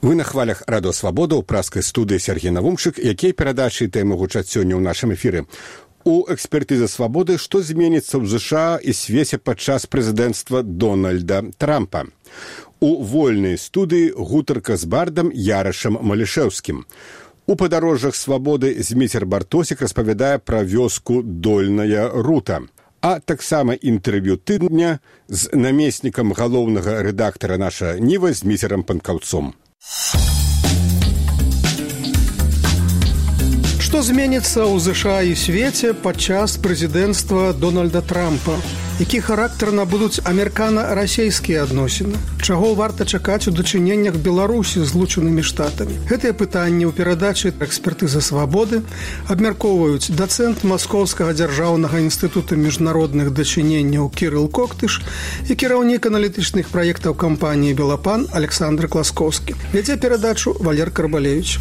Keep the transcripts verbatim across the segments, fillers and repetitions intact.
Вы на хвалях Радо Свабода ў праскай студыі Сергей Навумчык, якія перадачы тэмы гучаць сёння ў нашым эфіры. У экспертызы свабоды, што зменіцца ў ЗША і свеце падчас прэзідэнцтва Дональда Трампа. У вольнай студыі гутарка з бардам Ярашам Малішэўскім. У падарожжах свабоды Зміцер Бартосік распавядае пра вёску Дольная Рута. А таксама інтэрв'ю тыдня з намеснікам галоўнага рэдактара наша Ніва Зміцерам Панкаўцом. Што зменіцца ў ЗША і свеце падчас прэзідэнцтва Дональда Трампа? Які характар набудуць амерыкана-расейскія адносіны? Чаго варта чакаць у дачыненнях Беларусі з Злучанымі Штатамі? Гэтыя пытанні ў перадачы экспертызы свабоды абмяркоўваюць дацэнт Маскоўскага дзяржаўнага інстытута міжнародных дачыненняў Кірыл Коктыш і кіраўнік аналітычных праектаў кампаніі «Белапан» Александр Класкоўскі. Вядзе перадачу Валер Карбалевіч.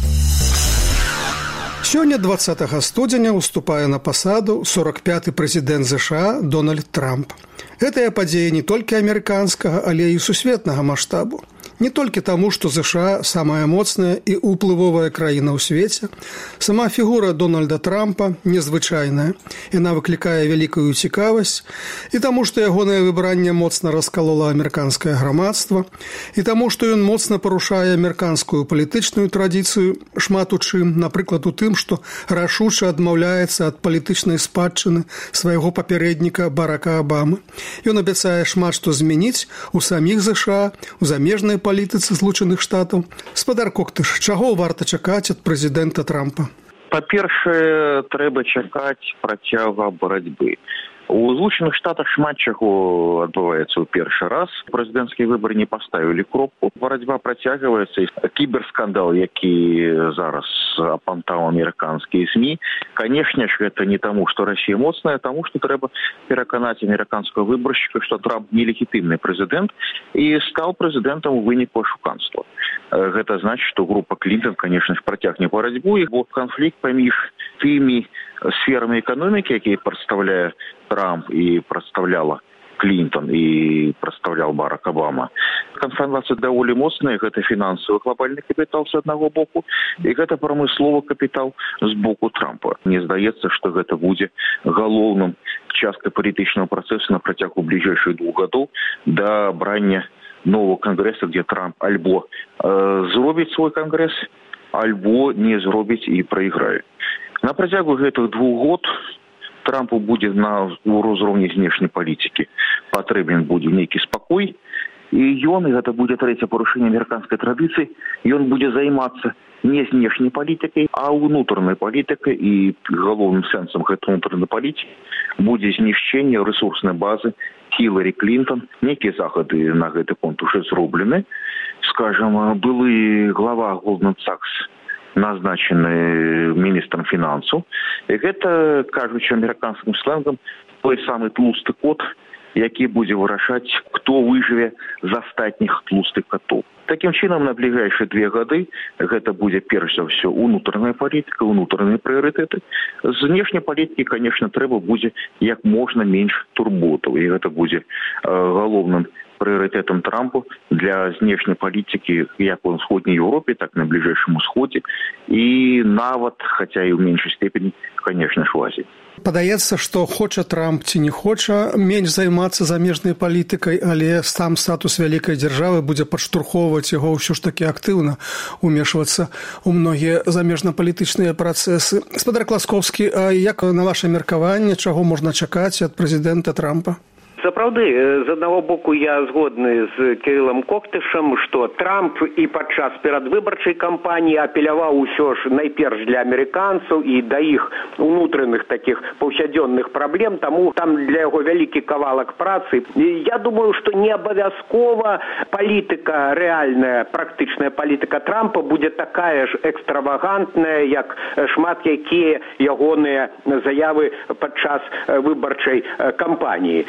Сёння дваццатага студзеня уступае на пасаду сорок пяты прэзідэнт ЗША Дональд Трамп. Гэтая падзея не толькі амерыканскага, але і сусветнага маштабу. Не толькі таму, што ЗША самая моцная і ўплывовая краіна ў свеце, сама фігура Дональда Трампа незвычайная. Яна выклікае вялікую цікавасць і таму, што ягонае выбранне моцна раскалола амерыканскае грамадства, і таму, што ён моцна парушае амерыканскую палітычную традыцыю, шмат у чым, напрыклад, у тым, што рашуча адмаўляецца ад палітычнай спадчыны свайго папярэдніка Барака Абамы. Ён абяцае шмат што змяніць у саміх ЗША, у замежнай палітыцы Злучаных Штатаў. Спадар Коктыш, чаго варта чакаць ад прэзідэнта Трампа? Па-першае, трэба чакаць працяга барацьбы. У Злучаных Штатах шмат чаго адбываецца ў першы раз. Прэзідэнцкія выбары не паставілі кропку. Барацьба працягваецца. Кіберскандал, які зараз апантаў амерыканскія СМІ, канешне ж, гэта не таму, што Расія моцная, а таму, што трэба пераканаць амерыканскага выбаршчыка, што Трамп нелегітымны прэзідэнт і стаў прэзідэнтам у выніку ашуканства. Гэта значыць, што група Клінтон, канешне ж, працягне барацьбу, бо канфлікт паміж тымі сферамі эканомікі, якія прадстаўляе Трамп і прадстаўляла Клінтон і прадстаўляў Барак Абама. Канфронтацыя даволі моцная, гэта фінансавы глобальны капітал з аднаго боку, і гэта прамысловы капітал з боку Трампа. Мне здаецца, што гэта будзе галоўным часткай палітычнага працэсу на працягу бліжэйшых двух гадоў да абрання нового кангрэса, дзе Трамп альбо э, зробіць свой кангрэс, альбо не зробіць і прайграе. На працягу гэтых двух год Трампу будзе на ўзроўні знешняй палітыкі патрэбен будзе нейкі спакой, і ён, і гэта будзе трэцяе парушэнне амерыканскай традыцыі, ён будзе займацца не знешняй палітыкай, а ўнутранай палітыкай, і галоўным сэнсам гэтай ўнутранай палітыкі будзе знішчэнне рэсурснай базы Хіларі Клінтон. Нейкія захады на гэты конт уже зроблены. Скажам, былы глава Goldman Sachs назначены міністрам фінансаў. І гэта, кажучы амерыканскім сленгам, той самы тлусты кот, які будзе вырашаць, хто выжыве з астатніх тлустых котоў. Такім чынам, на бліжэйшыя две гады гэта будзе перш за ўсё унутраная палітыка, унутраныя прыярытэты. З знешняй палітыкі, канешне, трэба будзе як можна менш турботаў, і гэта будзе э, галоўным прыярытэтам Трампу для знешняй палітыкі як у ўсходняй Еўропе, так на бліжэйшым усходзе і нават, хаця і ў меншай степені, канешне ж, у Азіі. Падаецца, што хоча Трамп ці не хоча менш займацца замежнай палітыкай, але сам статус вялікай дзяржавы будзе падштурхоўваць яго ўсё ж такі актыўна умешвацца ў многія замежна-палітычныя працэсы. Спадар Класкоўскі, а як на ваше меркаванне, чаго можна чакаць ад прэзідэнта Трампа? Сапраўды, з аднаго боку я згодны з Кірылам Коктышам, што Трамп і падчас перадвыбарчай кампаніі апеляваў усё ж найперш для амерыканцаў і да іх унутраных такіх паўсядзённых праблем, таму там для яго вялікі кавалак працы. І я думаю, што не абавязкова палітыка, рэальная, практычная палітыка Трампа будзе такая ж экстравагантная, як шмат якія ягоныя заявы падчас выбарчай кампаніі. Хаця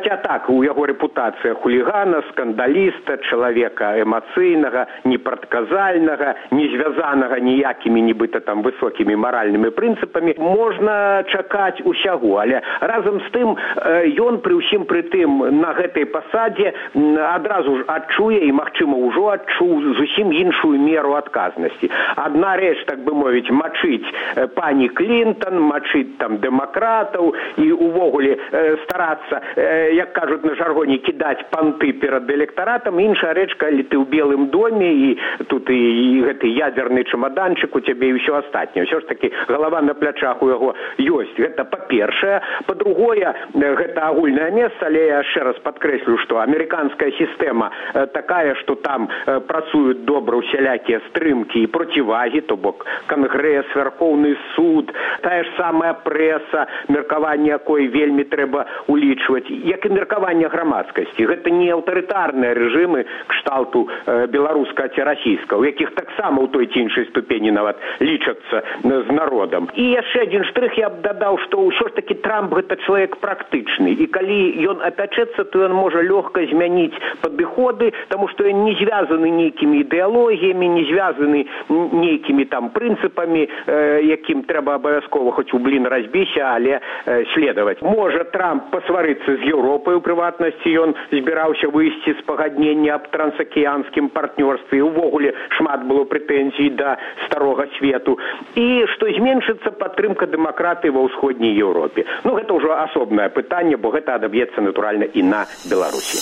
Хаця так, у яго рэпутацыя хулігана, скандаліста, чалавека эмацыйнага, непрадказальнага, не звязанага ніякімі нібыта там высокімі маральнымі прынцыпамі, можна чакаць усяго. Але разам з тым ён пры ўсім пры тым на гэтай пасадзе адразу ж адчуе і, магчыма, ўжо адчуў зусім іншую меру адказнасці. Адна рэч, так бы мовіць, мачыць пані Клінтон, мачыць там дэмакратаў і увогуле старацца, як кажуць на жаргоне, кідаць панты перад электаратам. Іншая рэч, калі ты ў Белым доме і тут і, і гэты ядерны чемоданчик у цябе і ўсё астатняе. Ўсё ж такі галава на плячах у яго ёсць. Гэта па-першае. Па-другое, гэта агульнае месца, але я яшчэ раз падкрэслю, што амерыканская сістэма такая, што там працуюць добра усялякія стрымкі і процівагі, то бок Кангрэс, Верховны суд, тая ж самая прэса, меркаванне якой вельмі трэба улічваць, як і меркаванне грамадскасці. Гэта не аўтарытарныя рэжымы кшталту беларуска ці расійска, у якіх таксама ў той ці іншай ступені нават лічацца з народам. І яшчэ адзін штрых я б дадаў, што ўсё ж такі Трамп гэта чалавек практычны, і калі ён апячэцца, то ён можа лёгка змяніць падыходы, таму што ён не звязаны нейкімі ідэалогіямі, не звязаны нейкімі там прынцыпамі, якім трэба абавязкова хоць у блін разбіся, але следаваць. Можа Трамп пасварыцца з Еўропай, у прыватнасці ён збіраўся выйсці з пагаднення аб трансакіянскім партнёрстве, увогуле шмат было прэтэнзій да старога свету, і што зменшыцца падтрымка дэмакратыі ва ўсходняй Еўропе. Ну, гэта ўжо асобнае пытанне, бо гэта адаб'ецца, натуральна, і на Беларусі.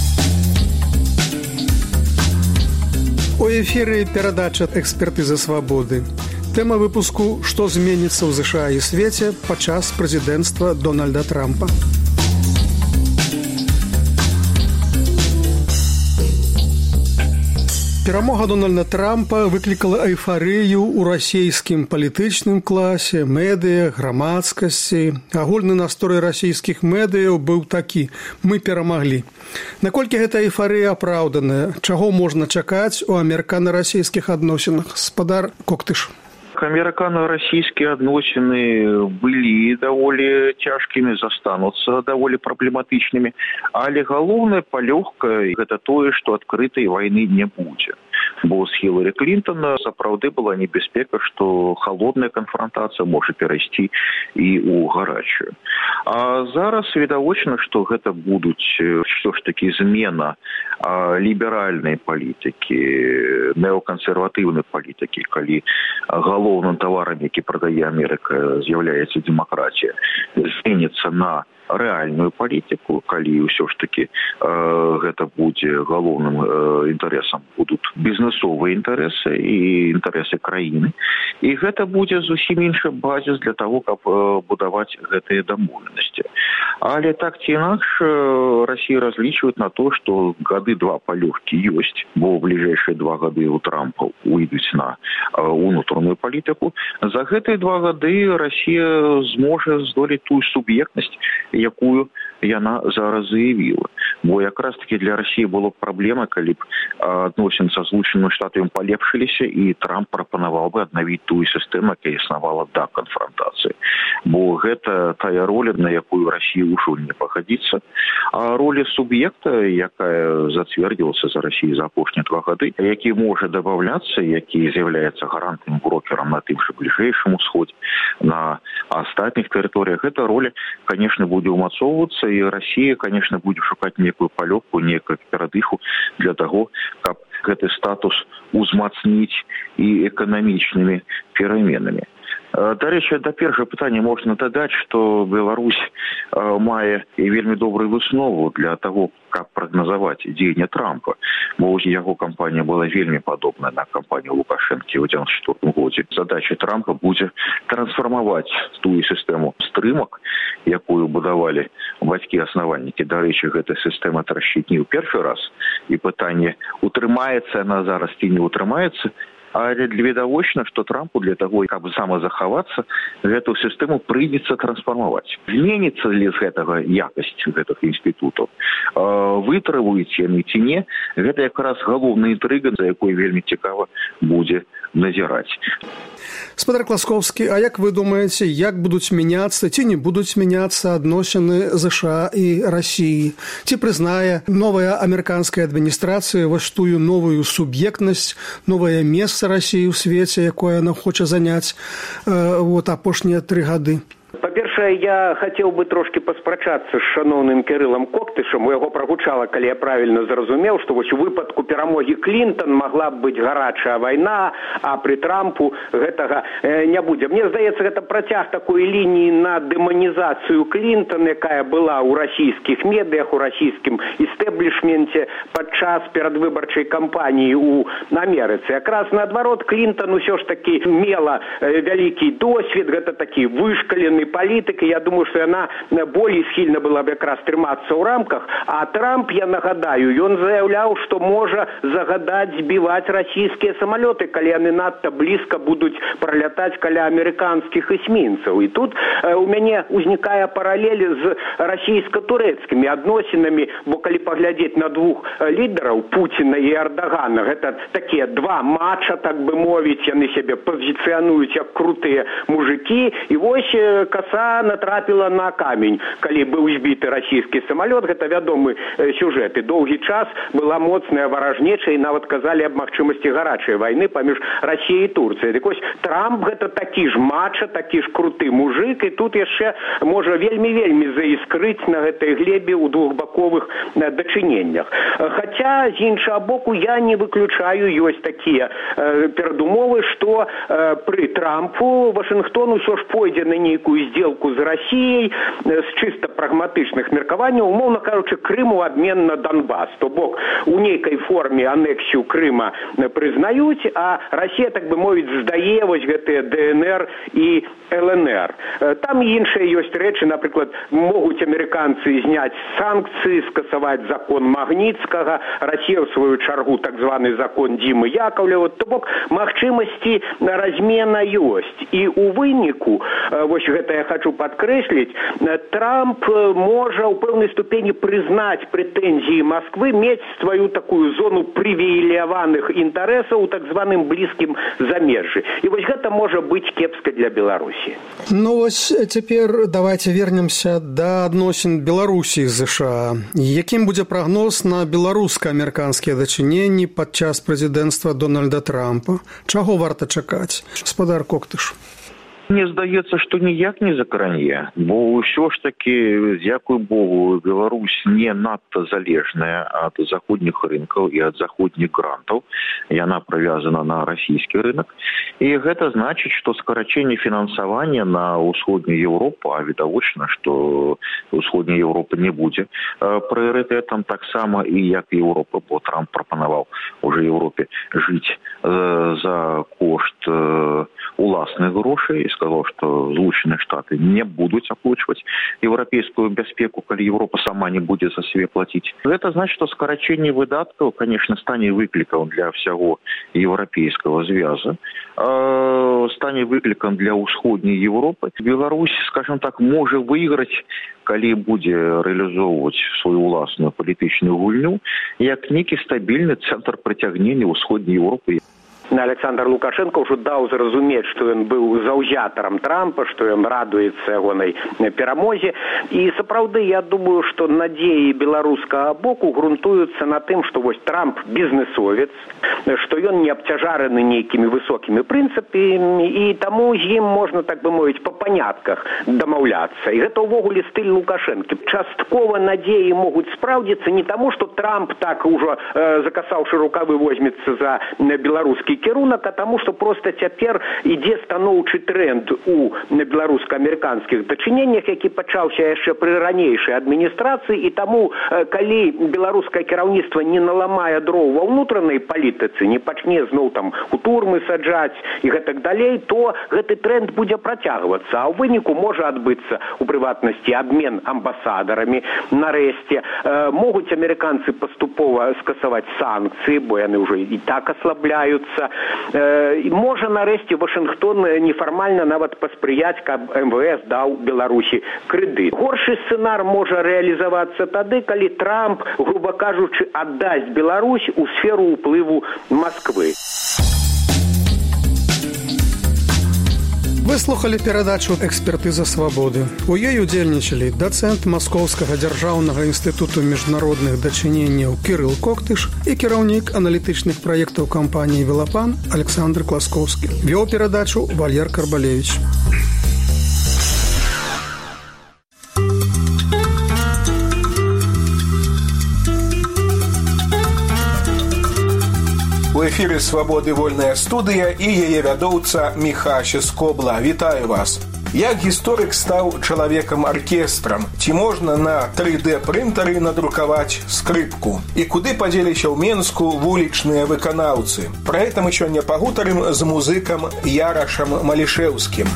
У эфіры перадача «Экспертыза свабоды». Тэма выпуску «Што зменіцца ў ЗША і свеце падчас прэзідэнцтва Дональда Трампа». Перамога Дональда Трампа выклікала эйфарыю ў расійскім палітычным класе, медыя, грамадскасці. Агульны настрой расійскіх медыяў быў такі: мы перамаглі. Наколькі гэта эйфарыя апраўданая? Чаго можна чакаць у амерыкана-расійскіх адносінах? Спадар Коктыш. Американо-российские адносины были даволі цяжкімі, застануцца даволі праблематычнымі, але галоўнае палёгка гэта тое, што адкрытай вайны не будзе. Бо з Хіларі Клінтон сапраўды была небяспека, што халодная канфронтацыя можа перайсці і ў гарачую. А зараз відавочна, што гэта будуць што ж такі змена ліберальнай палітыкі, неокансерватыўнай палітыкі, калі галоўным таварам, які прадае Амерыка, з'яўляецца дэмакратія, зменіцца на рэальную палітыку, калі ўсё ж такі э, гэта будзе галоўным э, інтарэсам будуць бізнесовыя інтарэсы і інтарэсы краіны. І гэта будзе зусім іншы базіс для того, каб э, будаваць гэтыя дамоўленасці. Але так ці інакш Расія разлічвае на то, што гады два палёгкі ёсць, бо ў бліжэйшыя два гады у Трампа уйдуць на э, унутраную палітыку. За гэтыя два гады Расія зможа здолець тую суб'ектнасць, якую яна зараз заявіла. Бо якраз таки для Расіі было б праблема, калі б адносіны са Злучанымі Штатамі палепшыліся і Трамп прапанаваў бы аднавіць тую сістэму, якая існавала да канфронтацыі. Бо гэта тая роля, на якую Расія ўжо не пагадзіцца. А роля суб'екта, якая зацвердзілася за Расіяй за апошнія два гады, які можа дабаўляцца, які з'яўляецца гарантным брокерам на тым жа бліжэйшым усходзе, на астатніх тэрыторыях, гэта роля, конечно, будзе ўмацоўвацца, і Расія, конечно, будзе шукаць некую палёгку, некую перадыху для таго, каб гэты статус узмацніць і эканамічнымі пераменамі. Дарэчы, да першага пытання можна дадаць, што Беларусь мае і вельмі добрую выснову для таго, каб прагназаваць дзеянне Трампа. Бо яго кампанія была вельмі падобная на кампанію Лукашэнкі ў дзевяносто четвёртым годзе. Задача Трампа будзе трансфармаваць тую сістэму стрымак, якую будавалі бацькі-аснавальнікі. Дарэчы, гэта сістэма трашчыць не ў першы раз. І пытанне, утрымаецца яна зараз ці не утрымаецца, але відавочна, што Трампу для таго, каб самазахавацца, гэту сістэму прыйдзецца трансфармаваць. Зменіцца ли з гэтага якасць гэтых інстытутаў? Вытрываюць яны ці не? Гэта якраз галоўная інтрыга, за якой вельмі цікава будзе назирать. Спадар Класковскі, а як вы думаеце, як будуць мяняцца ці не будуць мяняцца адносіны ЗША і Расіі? Ці прызнае новая амерыканская адміністрацыя вось тую новую суб'ектнасць, новае месца Расіі ў свеце, якое яна хоча заняць э, вот апошнія тры гады? Па-першае, я хацеў бы трошкі паспрачацца з шаноўным Кірылам Коктышам. У яго прагучала, калі я правільна зразумеў, што вось у выпадку перамогі Клінтон магла б быць гарачая вайна, а пры Трампу гэтага э, не будзе. Мне здаецца, гэта працяг такой лініі на дэманізацыю Клінтон, якая была ў расійскіх медыях, у расійскім істэблішменце падчас перадвыбарчай кампаніі ў Амерыцы. Якраз наадварот, Клінтон усё ж такі мела э, вялікі досвед, гэта такі вышкалены палітык, і я думаю, што яна болей схільна была б якраз трымацца ў рамках, а Трамп, я нагадаю, ён заяўляў, што можа загадаць збіваць расійскія самалёты, калі яны надта блізка будуць пралятаць каля амерыканскіх эсмінцаў. І тут э, у мяне узнікае паралель з расійска-турэцкімі адносінамі, бо калі паглядзець на двух лідараў, Пуціна і Эрдагана, гэта такія два матча, так бы мовіць, яны сябе пазіцыянуюць як крутыя мужыкі, і вось коса натрапіла на камень, калі быў збіты расійскі самалёт. Гэта вядомы сюжэт. І доўгі час была моцная варажнеча, і нават казалі аб магчымасці гарачай вайны паміж Расіяй і Турцыяй. Дык вось Трамп гэта такі ж мача, такі ж круты мужык, і тут яшчэ можа вельмі-вельмі заіскрыць на гэтай глебе ў двухбаковых дачыненнях. Хаця, з іншага боку, я не выключаю, ёсць такія э, перадумовы, што э, пры Трампу Вашынгтон усё ж пойдзе на нейкую сделку з Расіяй з чыста прагматычных меркаванняў, умоўна кажучы, Крым у абмен на Донбас. То бок, у нейкай форме анексію Крыма прызнаюць, а Расія, так бы мовіць, здае вось гэтыя ДНР і ЛНР. Там іншыя ёсць рэчы, напрыклад, могуць амерыканцы зняць санкцыі, скасаваць закон Магніцкага, Расія ў сваю чаргу так званы закон Дзімы Яковлева. То бок, магчымасці размена ёсць. І у выніку, вось гэта я хочу падкрэсліць, Трамп можа ў пэўнай ступені прызнаць прэтэнзіі Масквы, мець сваю такую зону прывілеяваных інтарэсаў у так званым блізкім замежжы. І вось гэта можа быць кепска для Беларусі. Ну вось цяпер давайте вернемся да адносін Беларусі з ЗША. Якім будзе прагноз на беларуска-амерыканскія дачыненні падчас прэзідэнцтва Дональда Трампа? Чаго варта чакаць? Спадар Коктыш. Мне здаецца, што ніяк не закаране, бо ўсё ж такі, дзякуй Богу, Беларусь не надта залежная ад заходніх рынкаў і ад заходніх грантаў. Яна прывязана на расійскі рынок. І гэта значыць, што скарачэнне фінансавання на ўсходнюю Еўропу, а відавочна, што ўсходняя Еўропа не будзе прыярытэтам, таксама і як Еўропа, бо Трамп прапанаваў уже Еўропе жыць за кошт уласных грошай, сказал, что Злученыя Штаты не будуць аплачваць еўрапейскую бяспеку, калі Еўропа сама не будзе за сябе плаціць. Гэта значыць, што скарачэнне выдаткаў, конечно, стане выклікам для ўсяго еўрапейскага звяза, стане выклікам для ўсходняй Еўропы. Беларусь, скажем так, можа выйграць, калі будзе рэалізоўваць сваю ўласную палітычную гульню, як нейкі стабільны цэнтр прыцягнення ўсходняй Еўропы. Александр Лукашенко ўжо даў зразумець, што ён быў заўзятарам Трампа, што ён радуецца ягонай перамозе. І сапраўды, я думаю, што надзеі беларускага боку грунтуюцца на тым, што вось Трамп бізнесовец, што ён не абцяжараны нейкімі высокімі прынцыпамі, і таму з ім можна, так бы мовіць, па панятках дамаўляцца. І гэта ўвогуле стыль Лукашэнкі. Часткова надзеі могуць спраўдзіцца не таму, што Трамп так ужо, э, закасаўшы рукавы, возьмецца за беларускі кірунак, а таму, што проста цяпер ідзе станоўчы тренд у беларуска-амерыканскіх дачыненнях, які пачаўся яшчэ пры ранейшай адміністрацыі, і таму, калі беларускае кіраўніцтва не наламае дроў ва ўнутранай палітыцы, не пачне зноў там у турмы саджаць і гэтак далей, то гэты тренд будзе працягвацца, а ў выніку можа адбыцца у прыватнасці абмен амбасадарамі. Нарэшце, э, могуць амерыканцы паступова скасаваць санкцыі, бо яны ўжо і так аслабляюцца. Э, можа, нарэшце, Вашынгтон нефармальна нават паспрыяць, каб эм вэ эс даў Беларусі крэдыт. Горшы сцэнар можа рэалізавацца тады, калі Трамп, груба кажучы, аддасць Беларусь у сферу ўплыву Масквы. Вы слухали перадачу «Экспертыза свабоды». У ёй удзельнічалі дацэнт Маскоўскага дзяржаўнага інстытуту міжнародных дачыненняў Кірыл Коктыш і кіраўнік аналітычных праектаў кампаніі «Велапан» Александр Класкоўскі. Вёў перадачу Валер Карбалевич. У эфіры «Свабоды вольная студыя» і яе вядоўца Міхася Скобла. Вітаю вас. Як гісторык стаў чалавекам-аркестрам? Ці можна на тры дэ прынтары надрукаваць скрыпку? І куды падзеліся ў Менску вулічныя выканаўцы? Пра гэта мы сёння пагутарым з музыкам Ярашам Малішэўскім.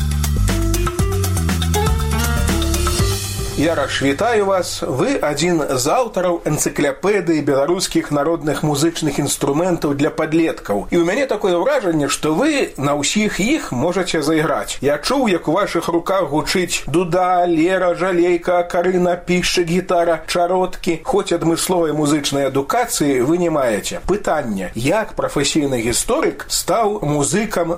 Яраш, вітаю вас. Вы адзін з аўтараў энцыклапедыі беларускіх народных музычных інструментаў для падлеткаў. І ў мяне такое ўражанне, што вы на ўсіх іх можаце зайграць. Я чуў, як у вашых руках гучыць дуда, лера, жалейка, акарына, пішчык, гітара, чароткі. Хоць адмысловай музычнай адукацыі вы не маеце. Пытанне: як прафесійны гісторык стаў музыкам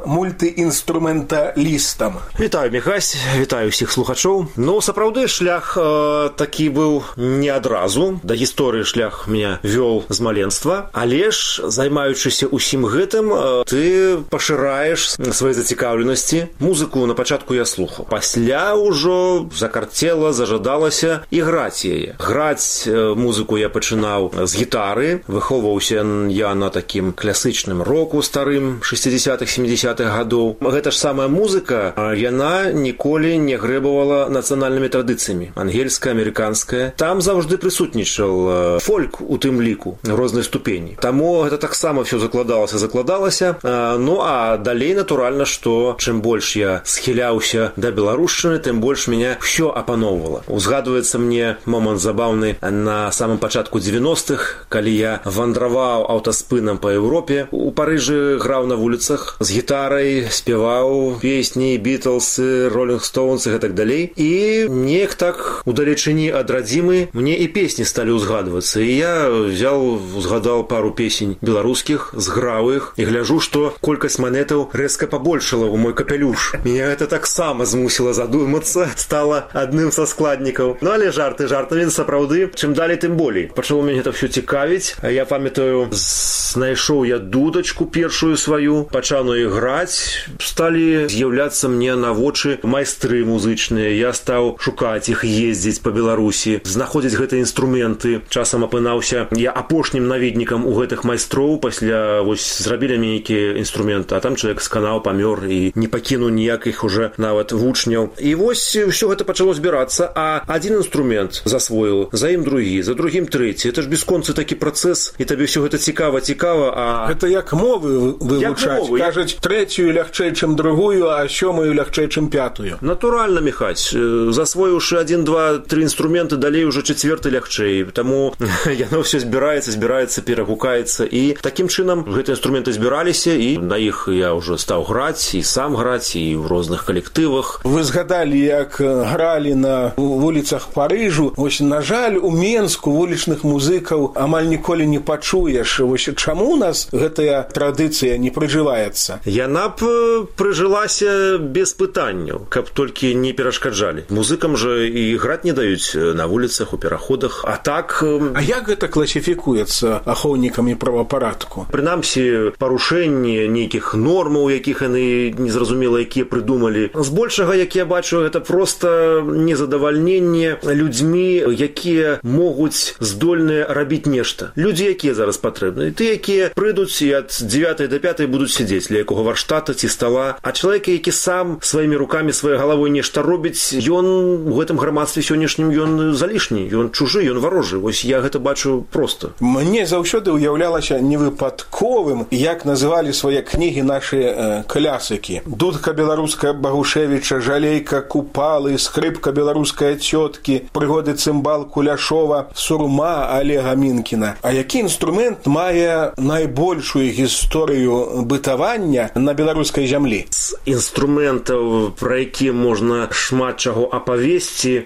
мультыінструменталістам? Вітаю, Міхась, вітаю ўсіх слухачоў. Ну, сапраўды, шлях такі быў не адразу. Да гісторыі шлях меня вёл з маленства, але ж, займаючыся ўсім гэтым, ты пашыраеш свае зацікаўленасці. Музыку на пачатку я слухаў. Пасля ўжо закарцела, зажадалася іграць яе. Граць музыку я пачынаў з гітары. Выхоўваўся я на такім класычным року старым шэсцідзесятых сямідзесятых гадоў. Гэта ж самая музыка, яна ніколі не грэбавала нацыянальнымі традыцыямі. Ангельская, амерыканская. Там заўжды прысутнічаў фольк у тым ліку рознай ступені. Таму гэта таксама все закладалася, закладалася. Ну, а далей, натуральна, што чым больш я схіляўся да беларушчыны, тым больш мяне ўсё апаноўвала. Узгадваецца мне момант забаўны на самым пачатку дзевяностых, калі я вандраваў аўтаспынам па Еўропе. У Парыжы граў на вуліцах з гітарай, спяваў песні Бітлсы, Ролінг Стоунс і гэтак далей. І неяк так удалечыні ад радзімы мне і песні сталі ўзгадвацца. І я взял, узгадал пару песень беларускіх, зграў іх, і гляжу, што колькасць манетаў рэзка пабольшала ў мой капелюш. Меня гэта таксама змусіла задумацца, стала адным са складнікаў. Ну, але жарты жартамі, сапраўды, чым далей, тым болей. Пачало мяне гэта ўсё цікавіць. Я памятаю, знайшоў я дудачку першую сваю, пачаў на ёй граць. Сталі з'яўляцца мне на вочы майстры музычныя. Я стаў шукаць іх, ездзіць па Беларусі, знаходзіць гэтыя інструменты. Часам апынаўся я апошнім наведнікам у гэтых майстроў. Пасля вось зрабілі мне нейкія інструменты, а там чалавек сканаў, памёр і не пакінуў ніякіх уже нават вучняў. І вось ўсё гэта пачало збірацца, а адзін інструмент засвоіў, за ім другі, за другім трэці. Это ж бесконцы такі працэс, і табе ўсё гэта цікава, цікава, а гэта як мовы вывучаць. Кажуць, трэцюю лягчэй, чым другую, а сёмую лягчэй, чым пятую. Натуральна, Міхась, засвоіўшы адзін, два, тры інструменты, далей уже чацвёрты лягчэй. Таму яно ўсё збіраецца, збіраецца, перагукаецца. І такім чынам гэтыя інструменты збіраліся, і на іх я ўжо стаў граць, і сам граць, і ў розных калектывах. Вы згадалі, як гралі на вуліцах Парыжу. Вось, на жаль, у Менску вулічных музыкаў амаль ніколі не пачуеш. Вось чаму у нас гэтая традыцыя не прыжываецца? Яна б прыжылася без пытанняў, каб толькі не перашкаджалі. Музыкам жа і граць не даюць на вуліцах, у пераходах. А так... А як гэта класіфікуецца ахоўнікамі правапарадку? Прынамсі, парушэнні нейкіх нормаў, якіх яны незразумела, якія прыдумалі. Збольшага, як я бачу, гэта проста незадавальненне людзьмі, якія могуць здольныя рабіць нешта. Людзі, якія зараз патрэбны. Ты, якія прыйдуць і ад дзевятай да пятай будуць сядзець ля якога варштата ці стала. А чалавек, які сам сваімі рукамі, сваёй галавой нешта робіць, ён у гэтым грамадстве сённяшнім, ён залішні, ён чужы, ён варожы. Вось я гэта бачу проста. Мне заўсёды ўяўлялася невыпадковым, як называлі свае кнігі нашы э, клясыкі. Дудка беларуская Багушевіча, жалейка Купалы, скрыпка беларуская цёткі, прыгоды цымбал Куляшова, сурма Олега Мінкіна. А які інструмент мае найбольшую гісторыю бытавання на беларускай зямлі? З інструментаў, пра які можна шмат чаго апавесці,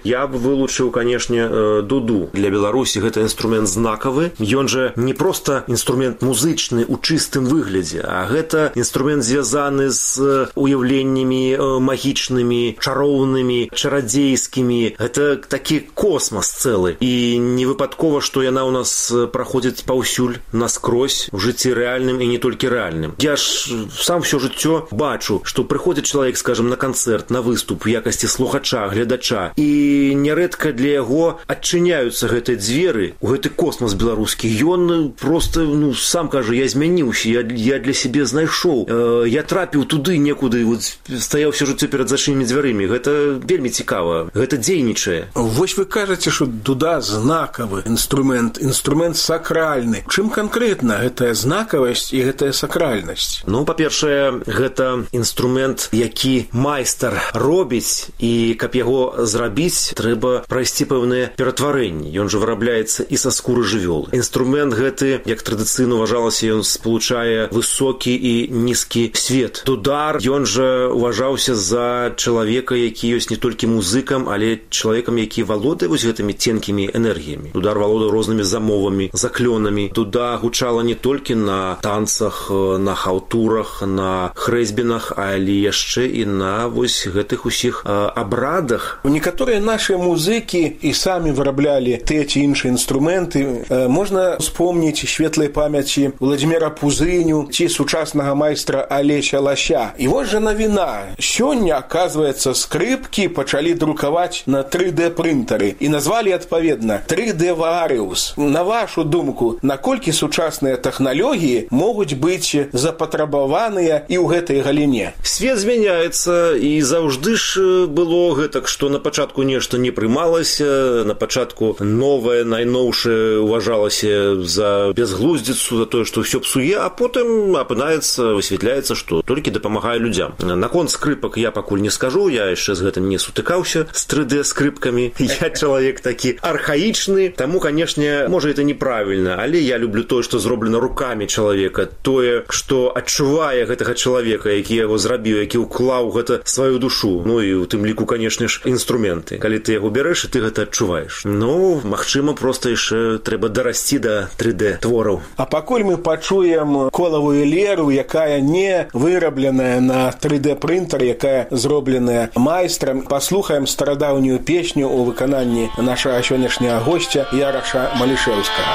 я б вылучыў, канешне, дуду. Для Беларусі гэта інструмент знакавы. Ён жа не проста інструмент музычны ў чыстым выглядзе, а гэта інструмент звязаны з уяўленнямі магічнымі, чароўнымі, чарадзейскімі. Гэта такі космас цэлы. І не выпадкова, што яна ў нас праходзіць паўсюль наскрозь у жыцці рэальным і не толькі рэальным. Я ж сам всё жыццё бачу, што прыходзіць чалавек, скажем, на канцэрт, на выступ у якасці слухача, гледача, і нярэдка для яго адчыняюцца гэтыя дзверы у гэты космас беларускі. Ён просто, ну, сам кажа, я змяніўся, я, я для сябе знайшоў, э, я трапіў туды некуды, вот, стаяў всё жыццё перад зачыненымі дзвярымі. Гэта вельмі цікава, гэта дзейнічае. Вось вы кажаце, што дуда знакавы інструмент, інструмент сакральны. Чым канкрэтна гэтая знакавасць і гэтая сакральнасць? Ну, па-першае, гэта інструмент, які майстар робіць, і каб яго зрабіць, трэба прайсці пэўныя ператварэнні. Ён жа вырабляецца і са скуры жывёлы. Інструмент гэты, як традыцыйна уважалася, ён спалучае высокі і нізкі свет. Дудар, ён жа уважаўся за чалавека, які ёсць не толькі музыкам, але чалавекам, які валодае вось гэтымі тенкімі энергіямі. Дудар валодаў рознымі замовамі, заклёнамі. Дуда гучала не толькі на танцах, на хаўтурах, на хрэсьбінах, але яшчэ і на вось гэтых усіх э, абрадах. Некаторыя нашыя музыкі і самі выраблялі тыя ці іншыя інструменты. Э, можна успомніць светлай памяці Владзіміра Пузыню ці сучаснага майстра Алеся Лася. І вось жа навіна. Сёння, аказваецца, скрыпкі пачалі друкаваць на тры дэ прынтары і назвалі адпаведна тры дэ Ваариус. На вашу думку, наколькі сучасныя тэхналогіі могуць быць запатрабаваныя і ў гэтай галіне? Свет змяняецца, і заўжды ж было гэтак, што на пачатку нешта не прымалася, на пачатку новае, найноўшае уважалася за бязглуздзіцу, за тое, што ўсё псуе, а потым апынаецца, высвятляецца, што толькі дапамагае людзям. Наконт скрыпак я пакуль не скажу, я яшчэ з гэтым не сутыкаўся, з тры дэ скрыпкамі. Я чалавек такі архаічны, таму, канешне, можа, это неправільна, але я люблю тое, што зроблена рукамі чалавека, тое, што адчувае гэтага чалавека, які яго зрабіў, які ўклаў гэта сваю душу. Ну і у тым ліку, канешне ж, інструменты. Калі ты яго бярэш, і ты гэта адчуваеш. Ну, магчыма, проста яшчэ трэба дарасці да тры дэ твораў. А пакуль мы пачуем колавую леру, якая не вырабленая на тры дэ прынтар, якая зробленая майстрам, паслухаем старадаўнюю песню у выкананні нашага сённяшняга госця Яраша Малішэўскага.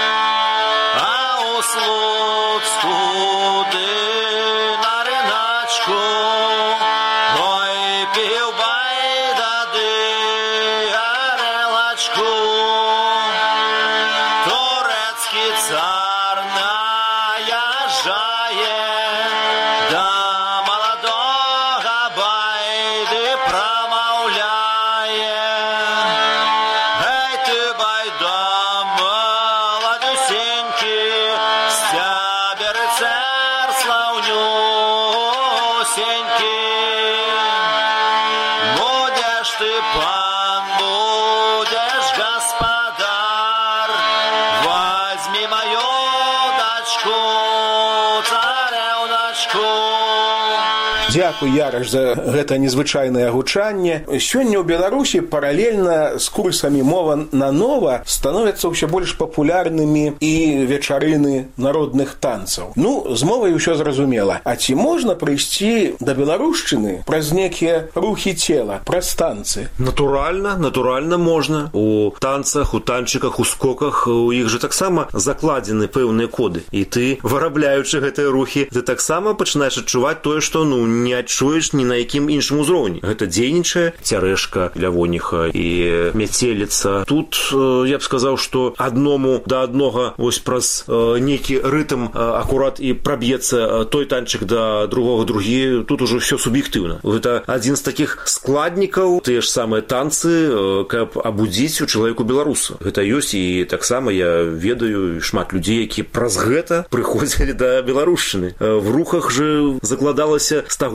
А у Слуцку ды на рыначку ой піў байдады арэлачку турэцкі цар наязджае да маладога байды прамаўляе. Эй ты байда маладусенькі, з цябе рыцар слаўнюсенькі. Будзеш ты пан, будзеш гаспадар, возьми маю дачку, царэўначку. Дзякуй, Яраш, за гэта незвычайнае гучанне. Сёння ў Беларусі паралельна з курсамі мова на нова становяцца ўсё больш папулярнымі і вечарыны народных танцаў. Ну, з мовай усё зразумела. А ці можна прыйсці да беларушчыны праз некія рухі цела, праз танцы? Натуральна, натуральна можна. У танцах, у танчыках, у скоках, у іх жа таксама закладзены пэўныя коды. І ты, вырабляючы гэтыя рухі, ты таксама пачынаеш адчуваць тое, што, ну, не адчуеш ні на якім іншым узроўні. Гэта дзейнічае цярэшка, лявоніха і мяцеліца. Тут я б сказаў, што адному да аднога вось праз нейкі рытм акурат і праб'ецца той танчык да другога другі. Тут ужо ўсё суб'ектыўна. Гэта адзін з такіх складнікаў, тыя ж самыя танцы, каб абудзіць у чалавеку беларуса. Гэта ёсць, і таксама я ведаю шмат людзей, які праз гэта прыходзілі да беларушчыны. В рухах жа закладалася з таго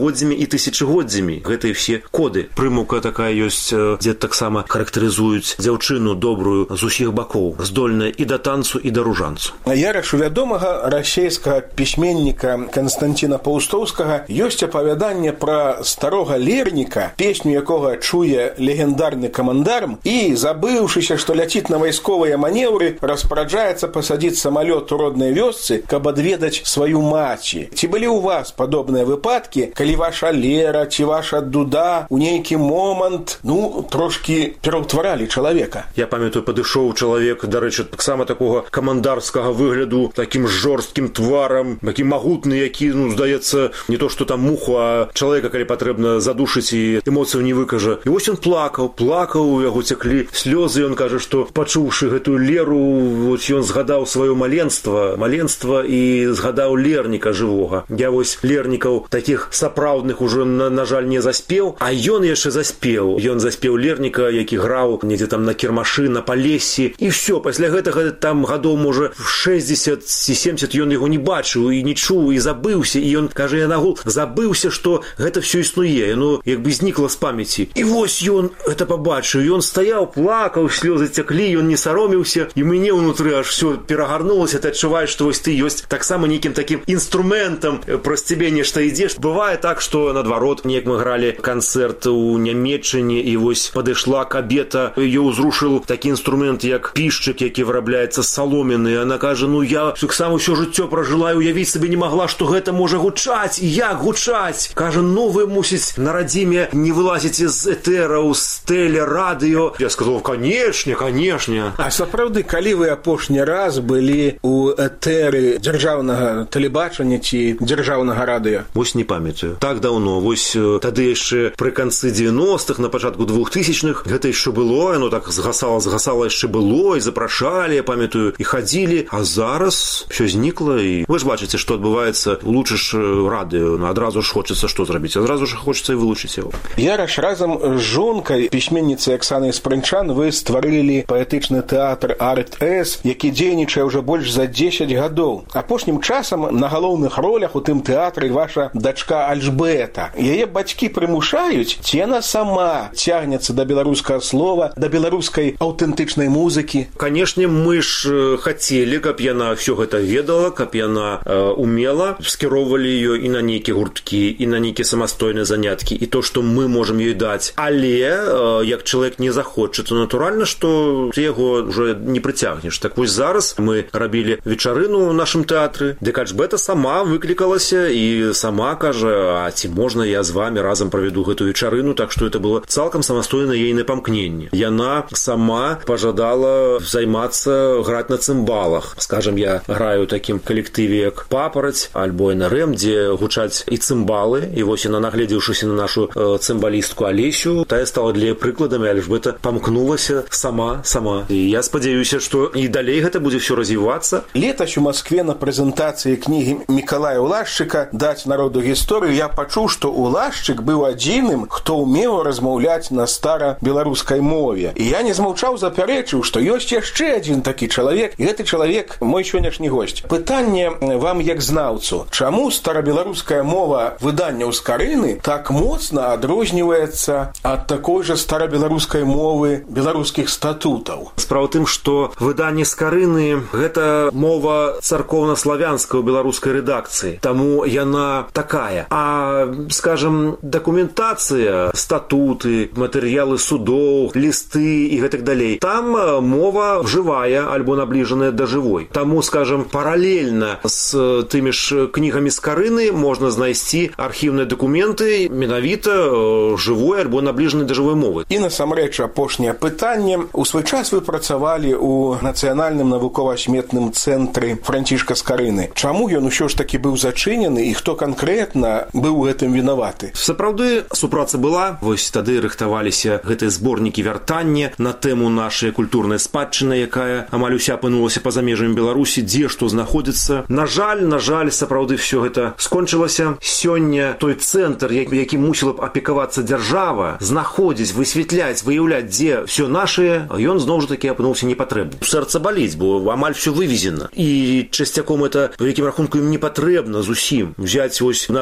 стагоддзямі і тысячагоддзямі. Гэтыя все коды. Прымаўка такая ёсць, дзе таксама характарызуюць дзяўчыну добрую з усіх бакоў, здольная і да танцу, і да ружанцу. Яраш, у вядомага расейскага пісьменніка Канстантіна Паўстоўскага ёсць апавяданне пра старога лерніка, песню якога чуе легендарны камандарм і, забыўшыся, што ляціць на вайсковыя манеўры, распараджаецца пасадзіць самалёт у роднай вёсцы, каб адведаць сваю маці. Ці былі ў вас падобныя выпадкі, калі ваша лера ці ваша дуда у нейкі момант, ну, трошкі пераўтваралі чалавека? Я памятаю, падышоў чалавек, дарэчы, таксама такога камандарскага выгляду, такім жорсткім тварам, такі магутны, які, ну, здаецца, не то што там муху, а чалавека, калі патрэбна задушыць і эмоцыяў не выкажа. І вось ён плакаў, плакаў, у яго цяклі слёзы, ён кажа, што пачуўшы гэтую леру, вось ён згадаў сваё маленства, маленства і згадаў лерніка жывога. Я вось лернікаў такіх сапраўдных ужо, на, на жаль, не заспеў, а ён яшчэ заспеў. Ён заспеў лерніка, які граў недзе там на кірмашы, на палесі, і всё, пасля гэтага там гадоў, можа, шэсцьдзесят ці сямдзесят ён яго не бачыў і не чуў, і забыўся, і ён, кажа, я нагул, забыўся, што гэта всё існуе, яно як бы знікла з памяці. І вось ён это пабачыў, ён стаяў, плакаў, слёзы цяклі, ён не саромеўся, і мяне ўнутры аж всё перагарнулася, ты адчуваеш, што вось ты ёсць таксама нейкім такім інструментам, праз цябе нешта ідзеш. Бывае так, што наадварот, неяк мы гралі канцэрт у Нямеччыне, і вось падышла кабета, яе ўзрушыў такі інструмент, як пішчык, які вырабляецца з саломіны. Она кажа, ну я таксама ўсё жыццё пражыла і уявіць сабе не магла, што гэта можа гучаць, і як гучаць. Кажа, ну вы, мусіць, на радзіме не вылазіце з этэраў, з тэле, радыё. Я сказаў, канешне, канешне. А сапраўды, калі вы апошні раз былі у этэры дзяржаўнага тэлебачання ці дзяржаўнага радыё? Вось не памятаю. Так даўно, вось тады яшчэ пры канцы дзевяностых, на пачатку двухтысячных, гэта яшчэ было, яно так згасала, згасала яшчэ было, і запрашалі, я памятаю, і хадзілі, а зараз всё знікла, і вы ж бачыце, што адбываецца, улучыш радыё, адразу ж хочацца што зрабіць, адразу ж хочацца і вылучыць яго. Яраш, разам з жонкай, пісьменніцай Аксанай Спрынчан, вы стварылі паэтычны тэатр «Арт-Эс», які дзейнічае ўжо больш за дзесяць гадоў. Апошнім часам на галоўных ролях у тым тэатры ваша дачка Альжбета. Яе бацькі прымушаюць, ці яна сама цягнецца да беларускага слова, да беларускай аўтэнтычнай музыкі? Канешне, мы ж хацелі, каб яна всё гэта ведала, каб яна э, умела, скіроўвалі ее і на нейкія гурткі, і на нейкія самастойныя заняткі, і то, што мы можам ёй даць. Але, э, як чалавек не захоча, то натуральна, што ты яго уже не прыцягнеш. Так вось зараз мы рабілі вечарыну ў нашым тэатры, дык Альжбета сама выклікалася і сама кажа, а ці можна я з вами разам правяду гэту вечарыну, так што это было цалкам самастойна ейнае памкненне. Яна сама пажадала займацца, граць на цымбалах. Скажам, я граю ў такім калектыве, як «Папараць» альбо «эн эр эм», дзе гучаць і цымбалы, і вось яна, нагледзеўшыся на нашу э, цымбалістку Алесю, тая стала для яе прыкладам, і Альжбета памкнулася сама, сама. І я спадзяюся, што і далей гэта будзе ўсё развівацца. Летась у Маскве на прэзентацыі кнігі Мікалая Улашчыка «Даць народу гісторыю» я пачуў, што Улашчык быў адзіным, хто ўмеў размаўляць на стара-беларускай мове. І я не змаўчаў, запярэчыў, што ёсць яшчэ адзін такі чалавек, і гэты чалавек мой сённяшні госць. Пытанне вам як знаўцу. Чаму старабеларуская мова выданняў з Карыны так моцна адрозніваецца ад такой жа старабеларускай мовы беларускіх статутаў? Справа тым, што выданне з Карыны – гэта мова царкоўна-славянская ў беларускай рэдакцыі, таму яна такая. А, скажам, дакументацыя, статуты, матэрыялы судоў, лісты і гэтак далей, там мова жывая альбо набліжаная да жывой. Таму, скажам, паралельна з тымі ж кнігамі з Карыны можна знайсці архіўныя дакументы менавіта жывой альбо набліжанай да жывой мовы. І насамрэч апошняе пытанне. У свой час вы працавалі ў нацыянальным навукова-асметным цэнтры Францішка Скарыны. Чаму ён усё ж такі быў зачынены і хто канкрэтна быў у гэтым вінаваты? Сапраўды, супраца была. Вось тады рыхтаваліся гэтыя зборнікі вяртання на тэму нашай культурнай спадчыны, якая амаль уся апынулася па-за межамі Беларусі, дзе што знаходзіцца. На жаль, на жаль, сапраўды всё гэта скончылася. Сёння той цэнтр, які мусіла б апекавацца дзяржава, знаходзіць, высвятляць, выяўляць, дзе всё нашае, ён зноў жа такі апынуўся непатрэбным. Сэрца баліць, бо амаль всё вывезена. І часцяком это, па якім рахунку, ім не патрэбна зусім. Взяць вось нашы беларускія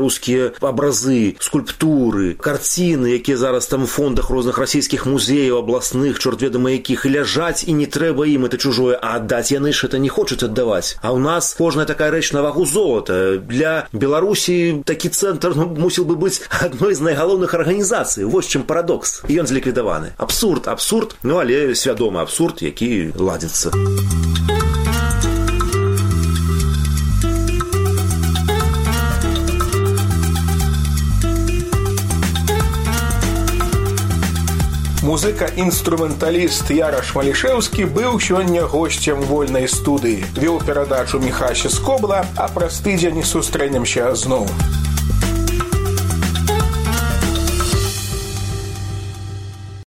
беларускія абразы, скульптуры, карціны, якія зараз там у фондах розных расійскіх музеяў, абласных, чорт ведама якіх, ляжаць, і не трэба ім это чужое, а аддаць яны ж это не хочуць аддаваць. А ў нас кожная такая рэч на вагу золата. Для Беларусі такі цэнтр ну, мусіў бы быць адной з найгалоўных арганізацый. Вось чым парадокс. І ён зліквідаваны. Абсурд, абсурд, ну але свядомы абсурд, які ладзіцца. Музыка-інструменталіст Яраш Малішэўскі быў сёння госцем вольнай студыі. Вёў перадачу Міхася Скобла, а праз тыдзень сустрэнемся зноў.